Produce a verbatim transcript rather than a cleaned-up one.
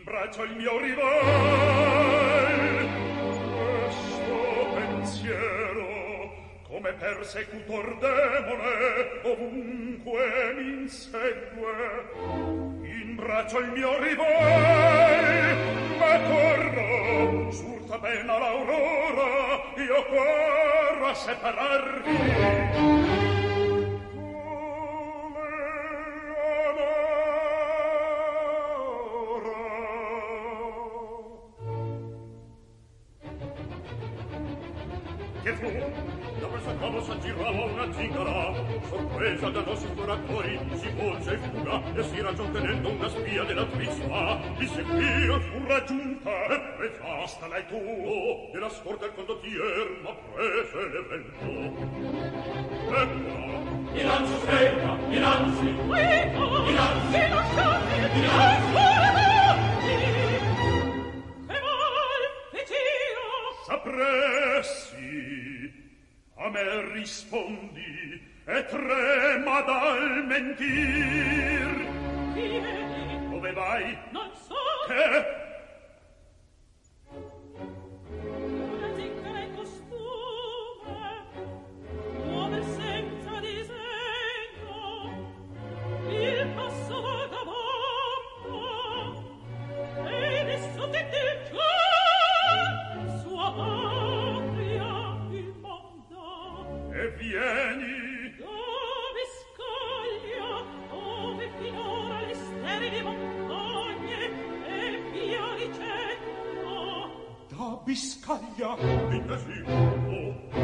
braccio il mio rival. Questo pensiero, come persecutor demone, ovunque mi insegue. In braccio il mio rival, ma corro, surta pena l'aurora, io corro a separarvi. Che fu? Da questa cavo s'aggirava una zingara, sorpresa da nostri exploratori, si volse e fuga, e si ragion tenendo una spia della trisma, di seguire fu raggiunta, e prefasta lei tu, della scorta il condottier, ma prese l'evento. Eccola! Innanzi stella, innanzi! Innanzi! Innanzi! Sapressi, a me rispondi, e trema dal mentir. Vieni. Dove vai? Non so. Che? Una zingara in costume, nuove senza disegno, il passo vagabondo, e nessun che ti giù. E vieni dove scaglia, dove finora le sterili montagne e via dicendo da Biscaglia. Dite sì, oh.